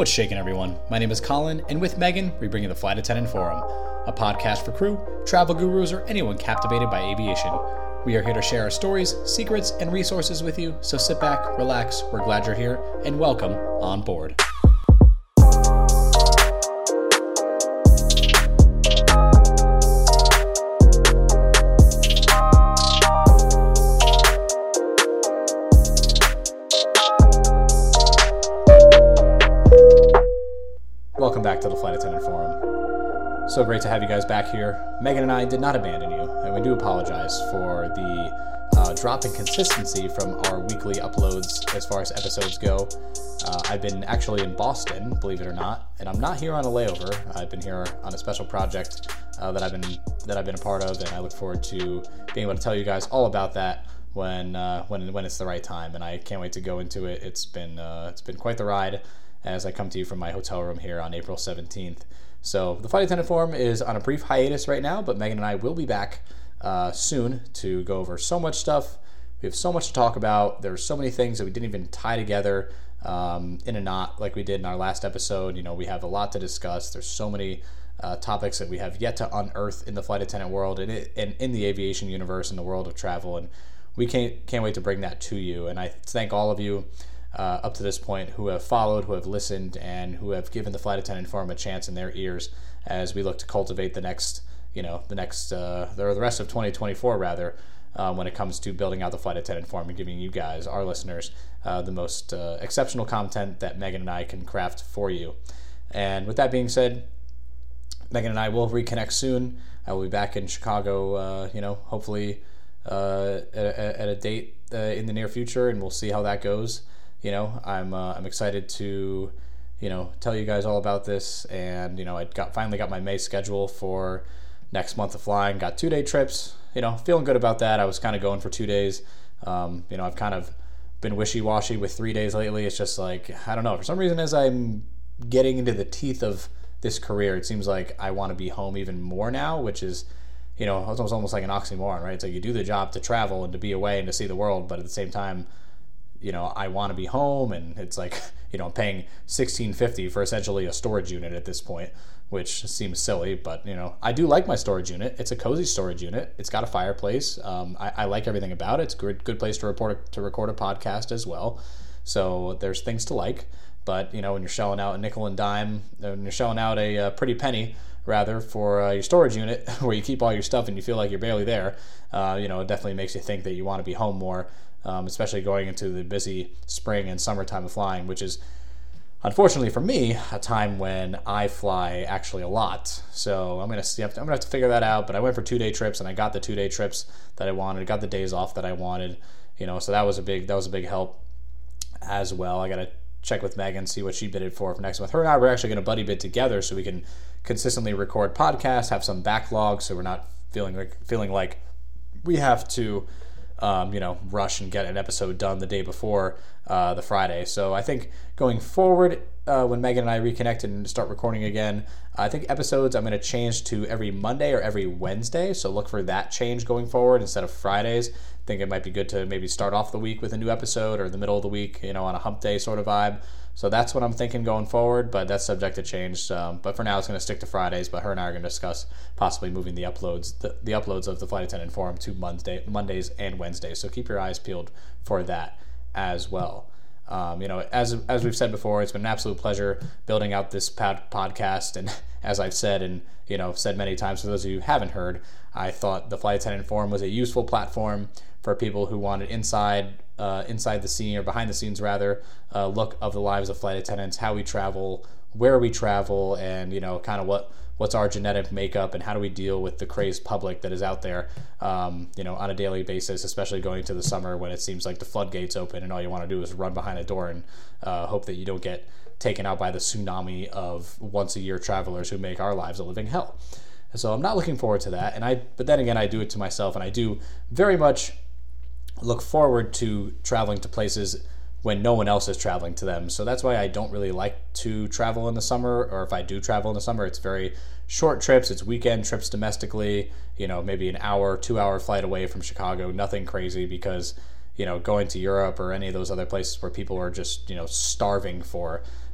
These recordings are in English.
What's shaking, everyone? My name is Colin, and with Megan, we bring you the Flight Attendant Forum, a podcast for crew, travel gurus, or anyone captivated by aviation. We are here to share our stories, secrets, and resources with you, so sit back, relax, we're glad you're here, and welcome on board. Welcome back to the Flight Attendant Forum. So great to have you guys back here. Megan and I did not abandon you, and we do apologize for the drop in consistency from our weekly uploads as far as episodes go. I've been actually in Boston, believe it or not, and I'm not here on a layover. I've been here on a special project that I've been a part of, and I look forward to being able to tell you guys all about that when it's the right time. And I can't wait to go into it. It's been quite the ride as I come to you from my hotel room here on April 17th. So the Flight Attendant Forum is on a brief hiatus right now, but Megan and I will be back soon to go over so much stuff. We have so much to talk about. There's so many things that we didn't even tie together in a knot like we did in our last episode. You know, we have a lot to discuss. There's so many topics that we have yet to unearth in the flight attendant world and in the aviation universe and the world of travel, and we can't wait to bring that to you. And I thank all of you up to this point who have followed, who have listened, and who have given the Flight Attendant Forum a chance in their ears as we look to cultivate the rest of 2024 rather, when it comes to building out the Flight Attendant Forum and giving you guys, our listeners, the most exceptional content that Megan and I can craft for you. And with that being said, Megan and I will reconnect soon. I will be back in Chicago, hopefully at a date in the near future, and we'll see how that goes. I'm excited to, tell you guys all about this, and, I finally got my May schedule for next month of flying, got 2-day trips, feeling good about that. I was kind of going for 2 days. I've kind of been wishy-washy with 3 days lately. It's just like, I don't know, for some reason, as I'm getting into the teeth of this career, it seems like I want to be home even more now, which is, it's almost like an oxymoron, right? It's like you do the job to travel and to be away and to see the world, but at the same time, I want to be home, and it's like, I'm paying $16.50 for essentially a storage unit at this point, which seems silly, but, I do like my storage unit. It's a cozy storage unit. It's got a fireplace. I like everything about it. It's a good place to record a podcast as well. So there's things to like, but, when you're shelling out a nickel and dime, when you're shelling out a pretty penny, rather, for your storage unit where you keep all your stuff and you feel like you're barely there, it definitely makes you think that you want to be home more. Especially going into the busy spring and summertime of flying, which is, unfortunately for me, a time when I fly actually a lot. So I'm gonna have to figure that out. But I went for 2-day trips, and I got the 2-day trips that I wanted. Got the days off that I wanted. So that was a big help as well. I gotta check with Megan, see what she bidded for next month. Her and I were actually gonna buddy bid together so we can consistently record podcasts, have some backlog, so we're not feeling like we have to rush and get an episode done the day before the Friday. So I think going forward, when Megan and I reconnect and start recording again, I think episodes I'm going to change to every Monday or every Wednesday. So look for that change going forward instead of Fridays. I think it might be good to maybe start off the week with a new episode, or the middle of the week, on a hump day sort of vibe. So that's what I'm thinking going forward, but that's subject to change. But for now, it's going to stick to Fridays. But her and I are going to discuss possibly moving the uploads of the Flight Attendant Forum to Mondays and Wednesdays. So keep your eyes peeled for that as well. As we've said before, it's been an absolute pleasure building out this podcast. And as I've said, and said many times, for those of you who haven't heard, I thought the Flight Attendant Forum was a useful platform for people who wanted inside the scene, or behind the scenes rather, look of the lives of flight attendants, how we travel, where we travel, and kind of what's our genetic makeup, and how do we deal with the crazed public that is out there, on a daily basis, especially going into the summer when it seems like the floodgates open and all you want to do is run behind a door and hope that you don't get taken out by the tsunami of once-a-year travelers who make our lives a living hell. So I'm not looking forward to that, but then again, I do it to myself, and I do very much look forward to traveling to places when no one else is traveling to them. So that's why I don't really like to travel in the summer, or if I do travel in the summer, it's very short trips. It's weekend trips domestically, maybe an hour, 2-hour flight away from Chicago, nothing crazy, because, going to Europe or any of those other places where people are just, starving for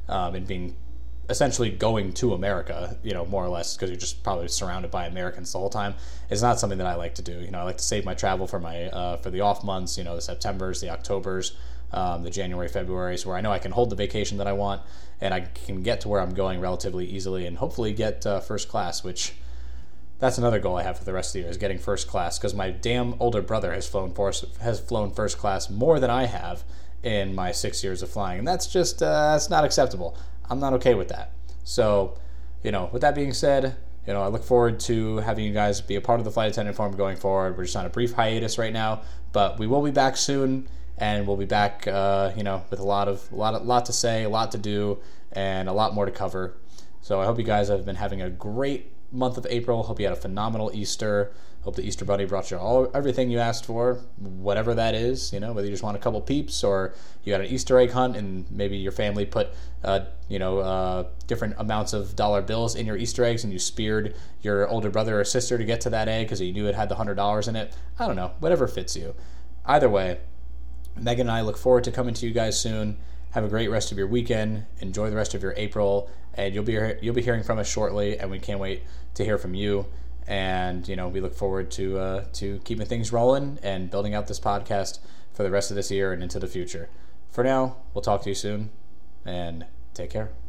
and being essentially going to America, more or less, because you're just probably surrounded by Americans the whole time, is not something that I like to do. I like to save my travel for for the off months, the Septembers, the Octobers, the January, Februarys, where I know I can hold the vacation that I want, and I can get to where I'm going relatively easily, and hopefully get first class, which that's another goal I have for the rest of the year, is getting first class, because my damn older brother has flown first class more than I have in my 6 years of flying, and that's just that's not acceptable. I'm not okay with that. So, with that being said, I look forward to having you guys be a part of the Flight Attendant Forum going forward. We're just on a brief hiatus right now, but we will be back soon, and we'll be back, with a lot to say, a lot to do, and a lot more to cover. So I hope you guys have been having a great month of April. Hope you had a phenomenal Easter. Hope the Easter Bunny brought you everything you asked for, whatever that is, whether you just want a couple peeps or you got an Easter egg hunt and maybe your family put, different amounts of dollar bills in your Easter eggs and you speared your older brother or sister to get to that egg because you knew it had the $100 in it. I don't know, whatever fits you. Either way, Megan and I look forward to coming to you guys soon. Have a great rest of your weekend. Enjoy the rest of your April, and you'll be hearing from us shortly, and we can't wait to hear from you. And we look forward to keeping things rolling and building out this podcast for the rest of this year and into the future. For now, we'll talk to you soon, and take care.